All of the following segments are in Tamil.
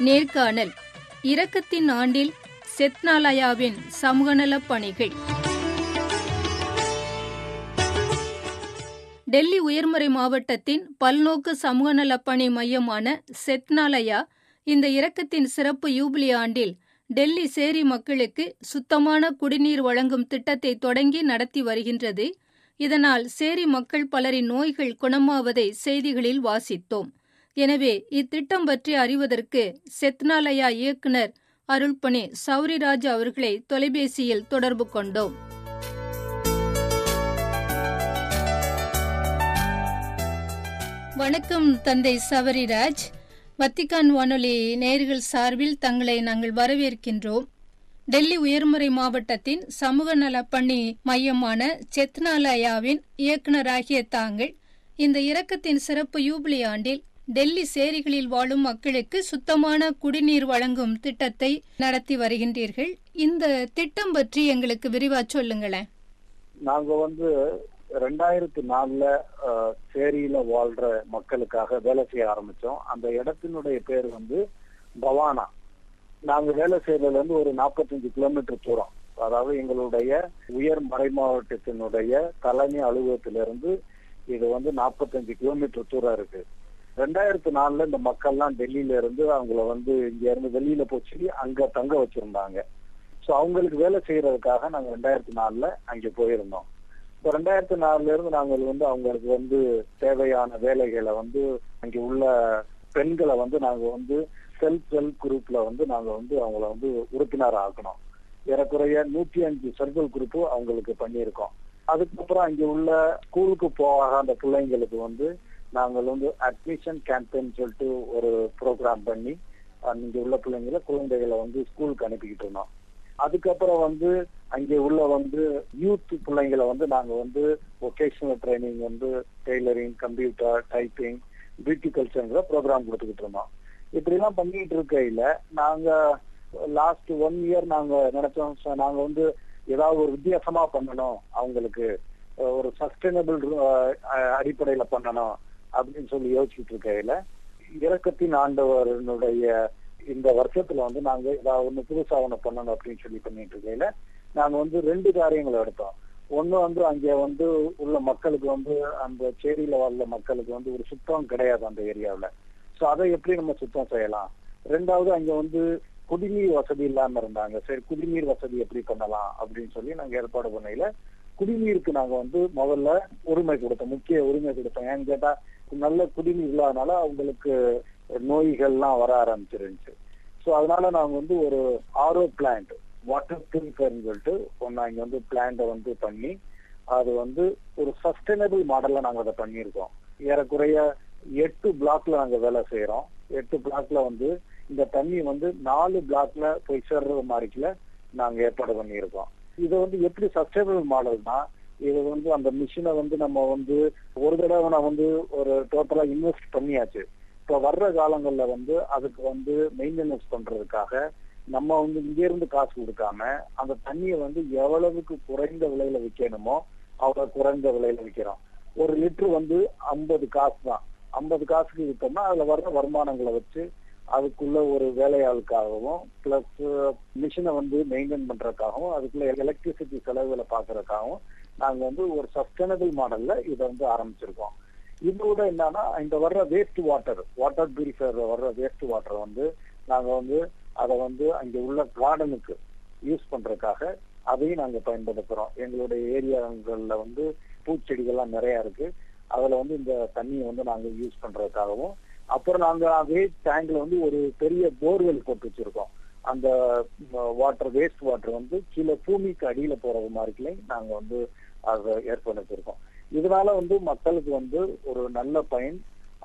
நேர்காணல் இரக்கத்தின் ஆண்டில் செத்னாலயாவின் சமூகநலப் பணிகள். டெல்லி உயர்மறை மாவட்டத்தின் பல்நோக்கு சமூகநலப் பணி மையமான செத்னாலயா இந்த இரக்கத்தின் சிறப்பு யூபிலி ஆண்டில் டெல்லி சேரி மக்களுக்கு சுத்தமான குடிநீர் வழங்கும் திட்டத்தை தொடங்கி நடத்தி வருகின்றது. இதனால் சேரி மக்கள் பலரின் நோய்கள் குணமாவதை செய்திகளில் வாசித்தோம். எனவே இத்திட்டம் பற்றி அறிவதற்கு செத்னாலயா இயக்குனர் அருள்பணி சௌரிராஜ் அவர்களை தொலைபேசியில் தொடர்பு கொண்டோம். வணக்கம் தந்தை சௌரிராஜ். வத்திக்கான் வானொலி நேயர்கள் சார்பில் தங்களை நாங்கள் வரவேற்கின்றோம். டெல்லி உயர்மறை மாவட்டத்தின் சமூக நலப்பணி மையமான செத்னாலயாவின் இயக்குநராகிய தாங்கள் இந்த இரக்கத்தின் சிறப்பு யூபிலி ஆண்டில் டெல்லி சேரிகளில் வாழும் மக்களுக்கு சுத்தமான குடிநீர் வழங்கும் திட்டத்தை நடத்தி வருகின்றீர்கள். இந்த திட்டம் பற்றி எங்களுக்கு விரிவா சொல்லுங்களேன். நாங்க 2004 சேரியில வாழ்ற மக்களுக்காக வேலை செய்ய ஆரம்பிச்சோம். அந்த இடத்தினுடைய பேர் பவானா. நாங்க வேலை செய்யறதுல ஒரு 45 கிலோமீட்டர் தூரம். அதாவது எங்களுடைய உயர் மறை மாவட்டத்தினுடைய தலைமை அலுவலகத்திலிருந்து இது 45 கிலோமீட்டர் தூரம் இருக்கு. 2004 இந்த மக்கள்லாம் டெல்லியில இருந்து அவங்கள இங்க இருந்து வெளியில போச்சு அங்க தங்க வச்சிருந்தாங்க. சோ அவங்களுக்கு வேலை செய்யறதுக்காக நாங்க 2004 அங்க போயிருந்தோம். இப்போ 2004 இருந்து நாங்கள் அவங்களுக்கு தேவையான வேலைகளை அங்க உள்ள பெண்களை நாங்க செல்ஃப் ஹெல்ப் குரூப்ல நாங்க அவங்கள உறுப்பினர் ஆக்கணும். ஏறக்குறைய 105 செல்ஃப் ஹெல்ப் குரூப் அவங்களுக்கு பண்ணியிருக்கோம். அதுக்கப்புறம் அங்க உள்ள ஸ்கூலுக்கு போகாத அந்த பிள்ளைங்களுக்கு நாங்கள் அட்மிஷன் கேம்பெயின் சொல்லிட்டு ஒரு ப்ரோக்ராம் பண்ணி இங்க உள்ள குழந்தைகளை ஸ்கூலுக்கு அனுப்பிக்கிட்டு இருந்தோம். அதுக்கப்புறம் அங்கே உள்ள யூத் பிள்ளைங்களை நாங்க vocational training tailoring, computer, typing, beauty கல்ச்சர்ங்கிற ப்ரோக்ராம் கொடுத்துக்கிட்டு இருந்தோம். இப்படி எல்லாம் பண்ணிட்டு இருக்கையில நாங்க லாஸ்ட் 1 இயர் நாங்க நினைச்சோம், நாங்க ஏதாவது ஒரு வித்தியாசமா பண்ணணும், அவங்களுக்கு ஒரு சஸ்டைனபிள் அடிப்படையில பண்ணணும் அப்படின்னு சொல்லி யோசிச்சுட்டு இருக்கையில இரக்கத்தின் ஆண்டவனுடைய இந்த வருஷத்துல நாங்க ஏதாவது ஒண்ணு புதுசா ஒண்ணு பண்ணணும் அப்படின்னு சொல்லி பண்ணிட்டு இருக்கையில நாங்க 2 காரியங்களை எடுத்தோம். ஒண்ணு அங்க உள்ள மக்களுக்கு அந்த சேரியில வாழ்ற மக்களுக்கு ஒரு சுத்தம் கிடையாது அந்த ஏரியாவில. சோ அதை எப்படி நம்ம சுத்தம் செய்யலாம். 2வது அங்க குடிநீர் வசதி இல்லாம இருந்தாங்க. சரி, குடிநீர் வசதி எப்படி பண்ணலாம் அப்படின்னு சொல்லி நாங்க ஏற்பாடு பண்ணையில குடிநீருக்கு நாங்க முதல்ல உரிமை கொடுத்தோம், முக்கிய உரிமை கொடுத்தோம். ஏன்னு கேட்டா நல்ல குடிநீர் இல்லாதனால அவங்களுக்கு நோய்கள்லாம் வர ஆரம்பிச்சிருந்துச்சு. சோ அதனால நாங்க ஒரு ஆர்ஓ பிளான்ட், வாட்டர் பியூரிஃபையர்னு சொல்லிட்டு ஒன்னு இங்க பிளான்ட பண்ணி அது ஒரு சஸ்டைனபிள் மாடல்ல நாங்க அதை பண்ணியிருக்கோம். ஏறக்குறைய 8 பிளாக்ல நாங்க வேலை செய்யறோம். 8 பிளாக்ல இந்த தண்ணி 4 பிளாக்ல போய் சேர்றது மாதிரிக்குல நாங்க ஏற்பாடு பண்ணியிருக்கோம். இதை எப்படி சஸ்டைனபிள் மாடல்னா, இது அந்த மிஷினை நம்ம ஒரு தடவை நான் ஒரு டோட்டலா இன்வெஸ்ட் பண்ணியாச்சு. இப்ப வர்ற காலங்கள்ல அதுக்கு மெயின்டெனன்ஸ் பண்றதுக்காக நம்ம இங்க இருந்து காசு கொடுக்காம அந்த தண்ணியை எவ்வளவுக்கு குறைந்த விலையில விற்கணுமோ அவ்வளவு குறைந்த விலையில விற்கிறோம். ஒரு லிட்டர் 50 காசு தான். 50 காசுக்கு விற்றோம்னா அதுல வர்ற வருமானங்களை வச்சு அதுக்குள்ள ஒரு வேலையாளுக்காகவும் பிளஸ் மிஷினை மெயின்டைன் பண்றதுக்காகவும் அதுக்குள்ள எலக்ட்ரிசிட்டி செலவுகளை பாக்குறதுக்காகவும் நாங்க ஒரு சஸ்டைனபிள் மாடல்ல இதை ஆரம்பிச்சிருக்கோம். இதோட என்னன்னா, இந்த வர்ற வேஸ்ட் வாட்டர் பியூரிஃபையர் வர்ற வேஸ்ட் வாட்டர் நாங்க அதை அங்க உள்ள கார்டனுக்கு யூஸ் பண்றதுக்காக அதையும் நாங்க பயன்படுத்துறோம். எங்களுடைய ஏரியாங்கள்ல பூச்செடிகள்லாம் நிறைய இருக்கு. அதுல இந்த தண்ணியை நாங்க யூஸ் பண்றதுக்காகவும், அப்புறம் நாங்க அதே டேங்க்ல ஒரு பெரிய போர்வெல் போட்டு வச்சிருக்கோம். அந்த வாட்டர் வேஸ்ட் வாட்டர் கீழே பூமிக்கு அடியில போறது மாதிரி நாங்க அதை ஏற்பாடு வச்சிருக்கோம். இதனால மக்களுக்கு ஒரு நல்ல பயன்.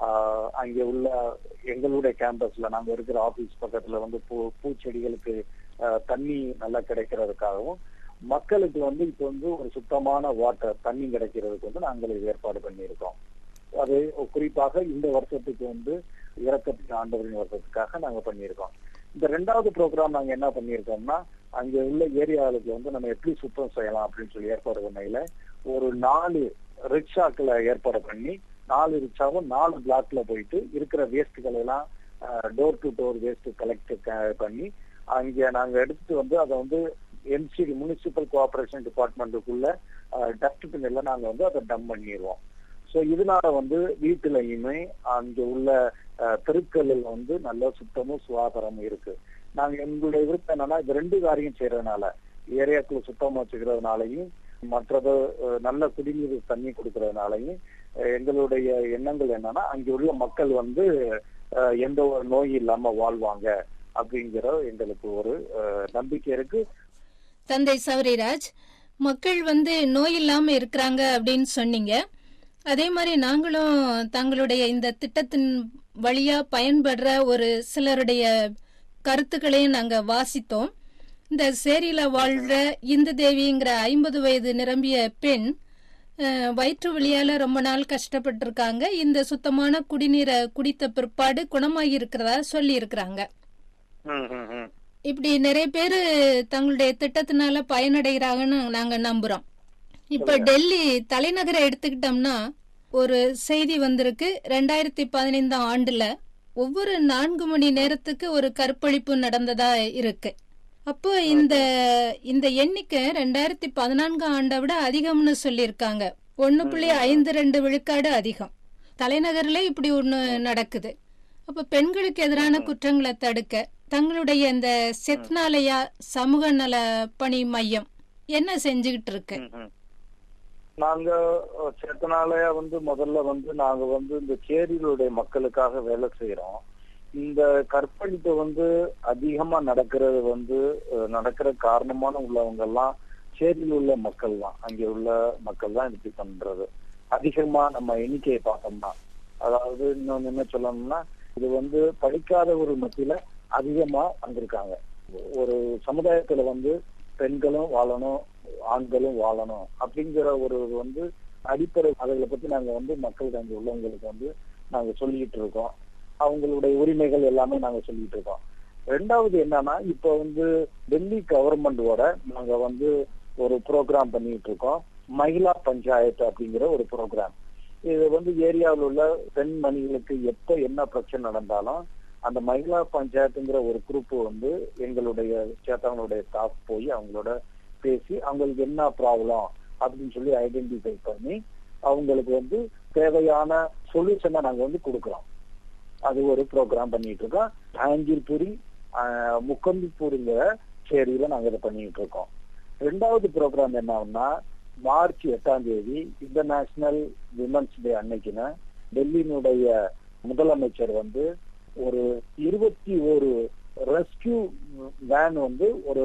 அங்க உள்ள எங்களுடைய கேம்பஸ்ல நாங்க இருக்கிற ஆபீஸ் பக்கத்துல பூச்செடிகளுக்கு தண்ணி நல்லா கிடைக்கிறதுக்காகவும் மக்களுக்கு இப்ப ஒரு சுத்தமான வாட்டர் தண்ணி கிடைக்கிறதுக்கு நாங்கள் இது ஏற்பாடு பண்ணியிருக்கோம். அது குறிப்பாக இந்த வருஷத்துக்கு இரக்கத்தின் ஆண்டவரின் வருஷத்துக்காக நாங்க பண்ணியிருக்கோம். இந்த 2வது ப்ரோக்ராம் நாங்க என்ன பண்ணியிருக்கோம்னா, அங்க உள்ள ஏரியாவுக்கு நம்ம எப்படி சுத்தம் செய்யலாம் அப்படின்னு சொல்லி ஏற்பாடு பண்ணையில ஒரு 4 ரிக்ஷாக்களை ஏற்பாடு பண்ணி 4 ரிக்ஷாவும் 4 பிளாக்ல போயிட்டு இருக்கிற வேஸ்ட்களை எல்லாம் door to door waste collect பண்ணி அங்க நாங்க எடுத்துட்டு வந்து அதை வந்து எம்சிடி முனிசிபல் கோஆபரேஷன் டிபார்ட்மெண்ட்டுக்குள்ள டஸ்ட் பின்ல நாங்க வந்து அதை டம்ப் பண்ணிடுவோம். ஸோ இதனால வந்து வீட்டுலயுமே அங்க உள்ள தெருக்களில் வந்து நல்ல சுத்தமும் சுகாதாரமும் இருக்கு. நாங்க எங்களுடைய விருப்பம் என்னன்னா இது 2 காரியம் செய்யறதுனால, ஏரியாக்குள்ள சுத்தமா வச்சுக்கிறதுனாலையும் மற்றது நல்ல குடிநீர் தண்ணி கொடுக்கறதுனாலையும் எங்களுடைய எண்ணங்கள் என்னன்னா அங்க உள்ள மக்கள் வந்து எந்த ஒரு நோய் இல்லாம வாழ்வாங்க அப்படிங்கிற எங்களுக்கு ஒரு நம்பிக்கை இருக்கு. தந்தை சௌரிராஜ், மக்கள் வந்து நோய் இல்லாம இருக்கிறாங்க அப்படின்னு சொன்னீங்க. அதே மாதிரி நாங்களும் தங்களுடைய இந்த திட்டத்தின் வழியா பயன்படுற ஒரு சிலருடைய கருத்துக்களையும் நாங்க வாசித்தோம். இந்த சேரியில வாழ்ற இந்து தேவிங்கிற 50 வயது நிரம்பிய பெண் வயிற்று வலியால ரொம்ப நாள் கஷ்டப்பட்டு இருக்காங்க. இந்த சுத்தமான குடிநீரை குடித்த பிற்பாடு குணமாகி இருக்கிறதா சொல்லி இருக்கிறாங்க. இப்படி நிறைய பேரு தங்களுடைய திட்டத்தினால பயனடைகிறாங்கன்னு நாங்க நம்புறோம். இப்ப டெல்லி தலைநகரை எடுத்துக்கிட்டோம்னா ஒரு செய்தி வந்திருக்கு. 2015 ஆண்டுல ஒவ்வொரு 4 மணி நேரத்துக்கு ஒரு கற்பழிப்பு நடந்ததா இருக்கு. அப்போ இந்த எண்ணிக்கை 2014 ஆண்டை விட அதிகம்னு சொல்லியிருக்காங்க. 1.52 விழுக்காடு அதிகம். தலைநகர்ல இப்படி ஒண்ணு நடக்குது. அப்ப பெண்களுக்கு எதிரான குற்றங்களை தடுக்க தங்களுடைய இந்த செத்னாலயா சமூக நல பணி மையம் என்ன செஞ்சுக்கிட்டு இருக்கு? நாங்க சேத்தனாலயா வந்து முதல்ல வந்து நாங்க வந்து இந்த சேரியிலுடைய மக்களுக்காக வேலை செய்யறோம். இந்த கற்பழிப்பு வந்து அதிகமா நடக்கிறது வந்து நடக்கிற காரணமான உள்ளவங்க எல்லாம் சேரியில் உள்ள மக்கள் தான். அங்கே உள்ள மக்கள் தான் இப்படி பண்றது. அதிகமா நம்ம எண்ணிக்கையை பார்த்தோம்னா, அதாவது இன்னொன்னு என்ன சொல்லணும்னா, இது வந்து படிக்காத ஒரு மத்தியில அதிகமா வந்திருக்காங்க. ஒரு சமுதாயத்துல வந்து பெண்களும் வாழணும், ஆண்களும் வாழணும் அப்படிங்கிற ஒரு வந்து அடிப்படை அதுகளை பத்தி நாங்க வந்து மக்களுக்கு அங்கே உள்ளவங்களுக்கு வந்து நாங்க சொல்லிட்டு இருக்கோம். அவங்களுடைய உரிமைகள் எல்லாமே நாங்க சொல்லிட்டு இருக்கோம். 2வது என்னன்னா, இப்ப வந்து டெல்லி கவர்மெண்டோட நாங்க வந்து ஒரு ப்ரோக்ராம் பண்ணிட்டு இருக்கோம். மகிழா பஞ்சாயத்து அப்படிங்கிற ஒரு ப்ரோக்ராம். இது வந்து ஏரியாவில் உள்ள பெண்மணிகளுக்கு எப்ப என்ன பிரச்சனை நடந்தாலும் அந்த மகிழா பஞ்சாயத்துங்கிற ஒரு குரூப் வந்து எங்களுடைய சேத்தவங்களுடைய ஸ்டாஃப் போய் அவங்களோட பேசி அவங்களுக்கு என்ன ப்ராப்ளம் அப்படின்னு சொல்லி ஐடென்டிஃபை பண்ணி அவங்களுக்கு வந்து தேவையான சொல்யூஷனை நாங்க வந்து கொடுக்குறோம். அது ஒரு ப்ரோக்ராம் பண்ணிட்டு இருக்கோம். ஆங்கில்புரி முக்கந்திப்பூருங்கிற சேரியில நாங்க இதை பண்ணிட்டு இருக்கோம். 2வது ப்ரோக்ராம் என்னன்னா, மார்ச் 8ஆம் தேதி இன்டர்நேஷனல் விமன்ஸ் டே அன்னைக்குன்னு டெல்லியினுடைய முதலமைச்சர் வந்து ஒரு 21 ரெஸ்கியூ வேன் வந்து ஒரு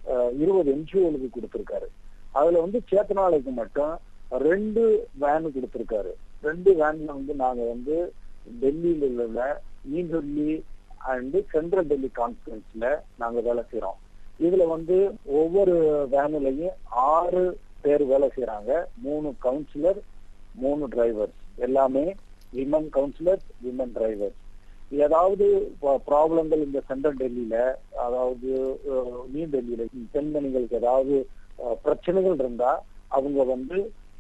20 NGOகளுக்கு கொடுத்திருக்காரு. அதுல வந்து சேத்தனாலைக்கு மட்டும் 2 வேன் கொடுத்திருக்காரு. 2 வேன்ல வந்து நாங்க வந்து டெல்லியில உள்ள New Delhi and central Delhi கான்ஃபரன்ஸ்ல நாங்க வேலை செய்யறோம். இதுல வந்து ஒவ்வொரு வேன்லயும் 6 பேர் வேலை செய்யறாங்க. 3 கவுன்சிலர், 3 டிரைவர்ஸ், எல்லாமே விமன் கவுன்சிலர், விமன் டிரைவர்ஸ். ஏதாவது ப்ராப்ளங்கள் இந்த சென்ட்ரல் டெல்லியில, அதாவது நியூ டெல்லியில பெண்மணிகளுக்கு ஏதாவது பிரச்சனைகள் இருந்தா அவங்க வந்து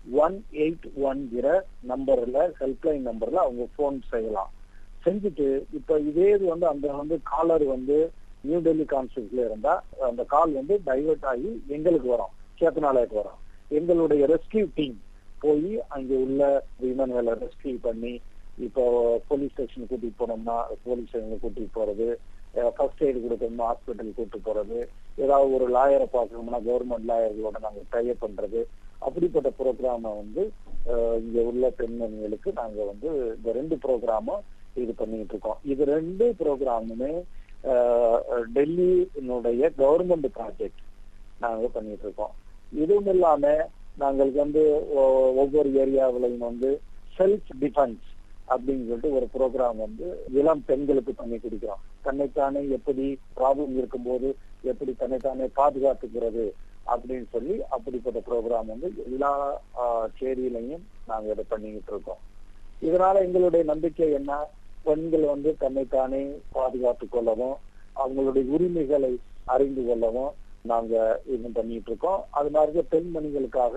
181 நம்பர்ல, ஹெல்ப்லைன் நம்பர்ல அவங்க போன் செய்யலாம். செஞ்சுட்டு இப்ப இதே இது வந்து அந்த வந்து காலர் வந்து நியூ டெல்லி கான்ஸ்டியூன்சில இருந்தா அந்த கால் வந்து டைவர்ட் ஆகி எங்களுக்கு வரும், சேத்தனாலயத்துக்கு வரும். எங்களுடைய ரெஸ்கியூ டீம் போய் அங்க உள்ள விமன்களை ரெஸ்கியூ பண்ணி, இப்போ போலீஸ் ஸ்டேஷன் கூட்டிட்டு போனோம்னா போலீஸ் ஸ்டேஷன் கூட்டிட்டு போறது, ஃபர்ஸ்ட் எய்டு கொடுக்கணும்னா ஹாஸ்பிட்டல் கூட்டிட்டு போறது, ஏதாவது ஒரு லாயரை பார்க்கணும்னா கவர்மெண்ட் லாயர்களோட நாங்க டைப் பண்றது. அப்படிப்பட்ட ப்ரோக்ராம வந்து இங்க உள்ள பெண்மணிகளுக்கு நாங்க வந்து இந்த 2 ப்ரோக்ராமும் இது பண்ணிட்டு இருக்கோம். இது 2 ப்ரோக்ராமுமே டெல்லியினுடைய கவர்மெண்ட் ப்ராஜெக்ட் நாங்க பண்ணிட்டு இருக்கோம். இதுவும் இல்லாம நாங்களுக்கு வந்து ஒவ்வொரு ஏரியாவிலையும் வந்து செல்ஃப் டிஃபென்ஸ் அப்படின்னு சொல்லிட்டு ஒரு ப்ரோக்ராம் வந்து இளம் பெண்களுக்கு பண்ணி கொடுக்கிறோம். தன்னைத்தானே எப்படி ப்ராப்ளம் இருக்கும்போது எப்படி தன்னைத்தானே பாதுகாத்துக்கிறது அப்படின்னு சொல்லி அப்படிப்பட்ட ப்ரோக்ராம் வந்து எல்லா சேரியிலையும் நாங்க இதை பண்ணிக்கிட்டு இருக்கோம். இதனால எங்களுடைய நம்பிக்கை என்ன, பெண்கள் வந்து தன்னைத்தானே பாதுகாத்துக் கொள்ளவும் அவங்களுடைய உரிமைகளை அறிந்து கொள்ளவும் நாங்க இது பண்ணிட்டு இருக்கோம். அது மாதிரி பெண்மணிகளுக்காக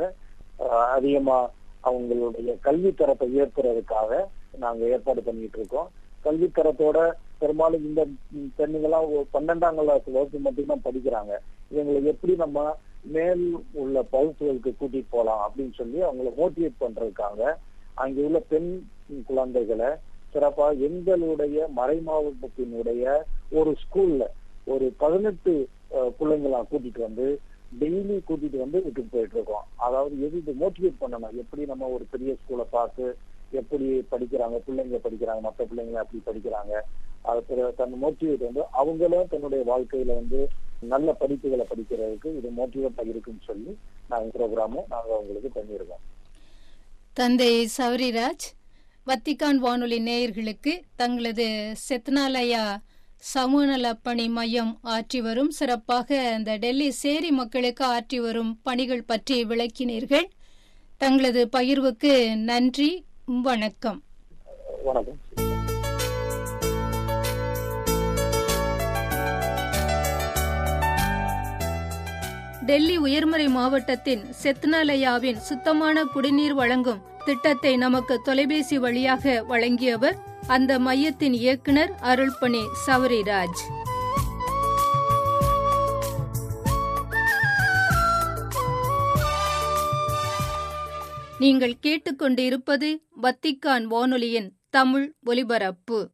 அதிகமா அவங்களுடைய கல்வி தரத்தை உயர்த்துறதுக்காக நாங்க ஏற்பாடு பண்ணிட்டு இருக்கோம். கல்வித்தரத்தோட பெரும்பாலும் இந்த பெண்ணுங்கெல்லாம் 12ஆம் கிளாஸ் வகுப்பு மட்டும்தான் படிக்கிறாங்க. இவங்களை எப்படி நம்ம மேல் உள்ள வகுப்புகளுக்கு கூட்டிட்டு போகலாம் அப்படின்னு சொல்லி அவங்களை மோட்டிவேட் பண்றதுக்காக அங்கே உள்ள பெண் குழந்தைகளை சிறப்பா எங்களுடைய மறை மாவட்டத்தினுடைய ஒரு ஸ்கூல்ல ஒரு 18 பிள்ளைங்களா கூட்டிட்டு வந்து டெய்லி கூட்டிட்டு வந்து விட்டுட்டு போயிட்டு இருக்கோம். அதாவது எது மோட்டிவேட் பண்ணணும், எப்படி நம்ம ஒரு பெரிய ஸ்கூலை பார்த்து எப்படி படிக்கிறாங்க பிள்ளைங்க படிக்கிறாங்க, மற்ற பிள்ளைங்களை அப்படி படிக்கிறாங்க, அது தன் மோட்டிவேட் வந்து அவங்களும் தன்னுடைய வாழ்க்கையில வந்து நல்ல படிப்புகளை படிக்கிறதுக்கு இது மோட்டிவேட்டா இருக்குன்னு சொல்லி நாங்க ப்ரோக்ராமும் நாங்க அவங்களுக்கு பண்ணியிருக்கோம். தந்தை சௌரிராஜ், வத்திக்கான் வானொலி நேயர்களுக்கு தங்களது செத்னாலயா சமூக நலப்பணி மையம் ஆற்றி வரும் சிறப்பாக அந்த டெல்லி சேரி மக்களுக்கு ஆற்றி வரும் பணிகள் பற்றி விளக்கினீர்கள். தங்களது பகிர்வுக்கு நன்றி. வணக்கம். வணக்கம். டெல்லி உயர்மறை மாவட்டத்தின் செத்னாலயாவின் சுத்தமான குடிநீர் வழங்கும் திட்டத்தை நமக்கு தொலைபேசி வழியாக வழங்கியவர் அந்த மையத்தின் இயக்குனர் அருள்பணி சௌரிராஜ். நீங்கள் கேட்டுக்கொண்டிருப்பது வத்திக்கான் வானொலியின் தமிழ் ஒலிபரப்பு.